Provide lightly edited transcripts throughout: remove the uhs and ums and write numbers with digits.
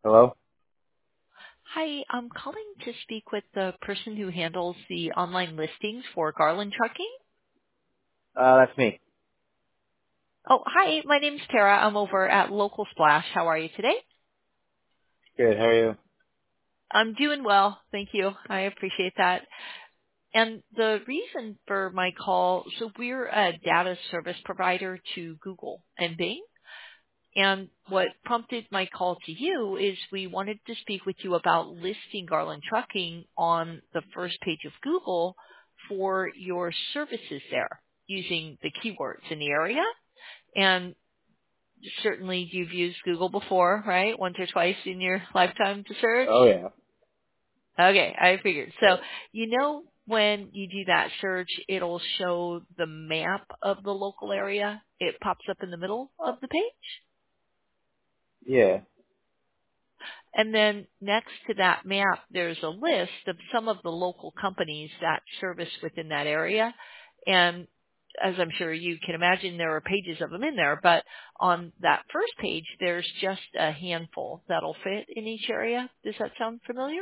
Hello? Hi, I'm calling to speak with the person who handles the online listings for Garland Trucking. That's me. Oh, hi, my name's Tara. I'm over at Local Splash. How are you today? Good, how are you? I'm doing well. Thank you. I appreciate that. And the reason for my call, so we're a data service provider to Google and Bing. And what prompted my call to you is we wanted to speak with you about listing Garland Trucking on the first page of Google for your services there using the keywords in the area. And certainly you've used Google before, right? Once or twice in your lifetime to search. Oh, yeah. Okay, I figured. So, Yeah. when you do that search, it'll show the map of the local area. It pops up in the middle of the page. Yeah. And then next to that map, there's a list of some of the local companies that service within that area. And as I'm sure you can imagine, there are pages of them in there, but on that first page, there's just a handful that'll fit in each area. Does that sound familiar?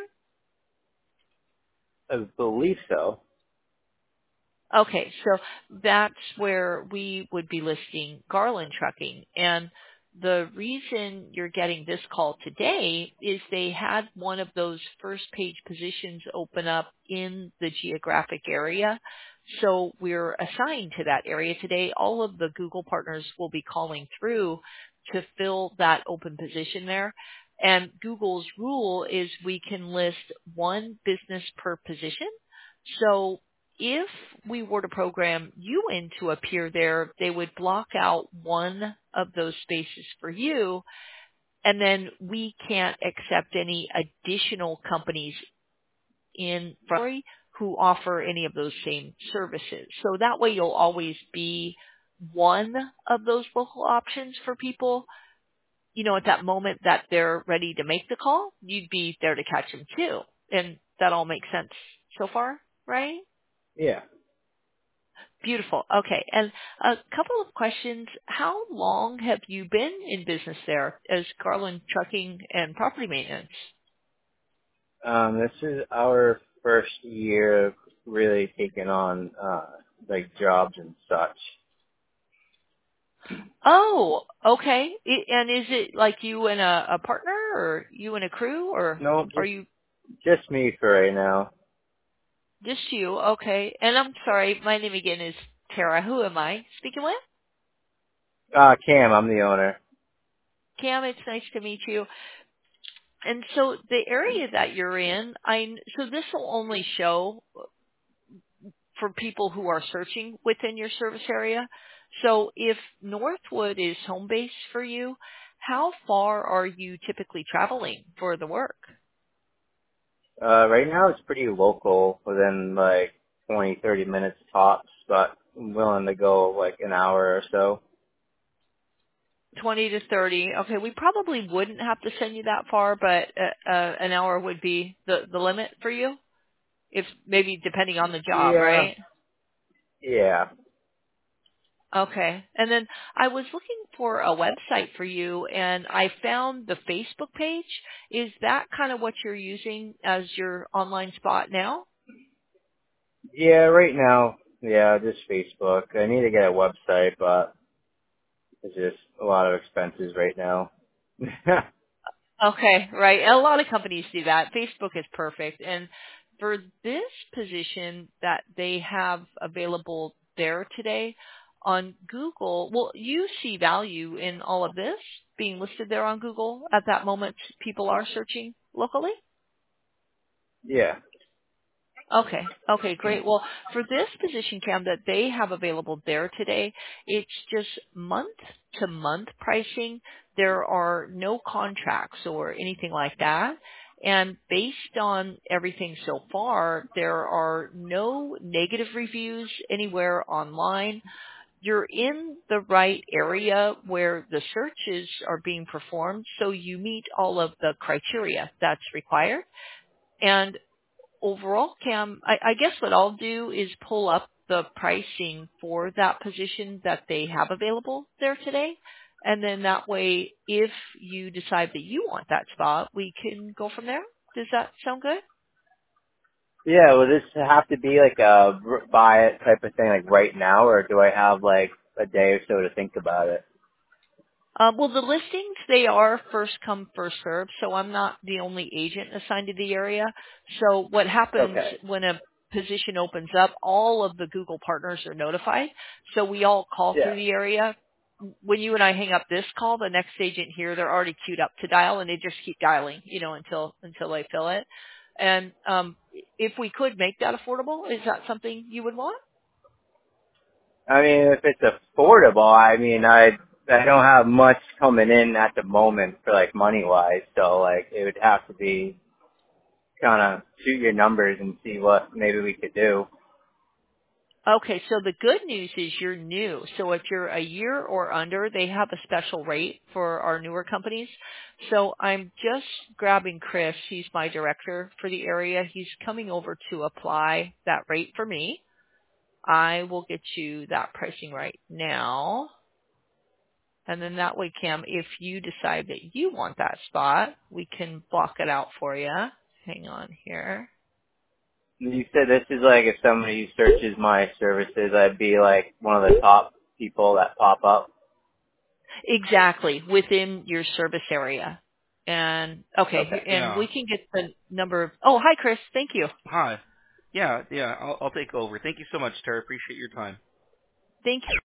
I believe so. Okay, so that's where we would be listing Garland Trucking. And the reason you're getting this call today is they had one of those first page positions open up in the geographic area. So we're assigned to that area today. All of the Google partners will be calling through to fill that open position there. And Google's rule is we can list one business per position. So if we were to program you in to appear there, they would block out one of those spaces for you, and then we can't accept any additional companies in February who offer any of those same services. So that way you'll always be one of those local options for people. At that moment that they're ready to make the call, you'd be there to catch them too. And that all makes sense so far, right? Yeah. Beautiful. Okay. And a couple of questions. How long have you been in business there as Garland Trucking and Property Maintenance? This is our first year of really taking on, like jobs and such. Oh, okay. And is it like you and a partner or you and a crew or No, are you just me for right now. just you? Okay. And I'm sorry, my name again is Tara. Who am I speaking with? Cam, I'm the owner. Cam, it's nice to meet you. And so the area that you're in, so this will only show for people who are searching within your service area. So if Northwood is home base for you, how far are you typically traveling for the work? Right now it's pretty local, within like 20, 30 minutes tops, but I'm willing to go like an hour or so. 20 to 30. Okay, we probably wouldn't have to send you that far, but an hour would be the limit for you, if maybe depending on the job, Yeah. right? Yeah. Okay. And then I was looking for a website for you, and I found the Facebook page. Is that kind of what you're using as your online spot now? Yeah, right now, yeah, just Facebook. I need to get a website, but it's just a lot of expenses right now. Okay, right. A lot of companies do that. Facebook is perfect. And for this position that they have available there today on Google, well, you see value in all of this being listed there on Google at that moment people are searching locally? Yeah. Okay. Okay, great. Well, for this position, Cam, that they have available there today, it's just month-to-month pricing. There are no contracts or anything like that. And based on everything so far, there are no negative reviews anywhere online. You're in the right area where the searches are being performed, so you meet all of the criteria that's required. And overall, Cam, I guess what I'll do is pull up the pricing for that position that they have available there today. And then that way, if you decide that you want that spot, we can go from there. Does that sound good? Yeah, will this have to be like a buy it type of thing like right now, or do I have like a day or so to think about it? Well, the listings, they are first come, first served, so I'm not the only agent assigned to the area. So what happens Okay. when a position opens up, all of the Google partners are notified. So we all call through Yeah. the area. When you and I hang up this call, the next agent here, they're already queued up to dial, and they just keep dialing, until they fill it. And if we could make that affordable, is that something you would want? I mean, if it's affordable, I mean, I don't have much coming in at the moment for like money wise, so like it would have to be kind of shoot your numbers and see what maybe we could do. Okay, so the good news is you're new. So if you're a year or under, they have a special rate for our newer companies. So I'm just grabbing Chris. He's my director for the area. He's coming over to apply that rate for me. I will get you that pricing right now. And then that way, Cam, if you decide that you want that spot, we can block it out for you. Hang on here. You said this is like if somebody searches my services, I'd be like one of the top people that pop up. Exactly, within your service area. And Okay. and Yeah. we can get the number of, oh, hi Chris, thank you. Hi. Yeah, I'll take over. Thank you so much, Tara. Appreciate your time. Thank you.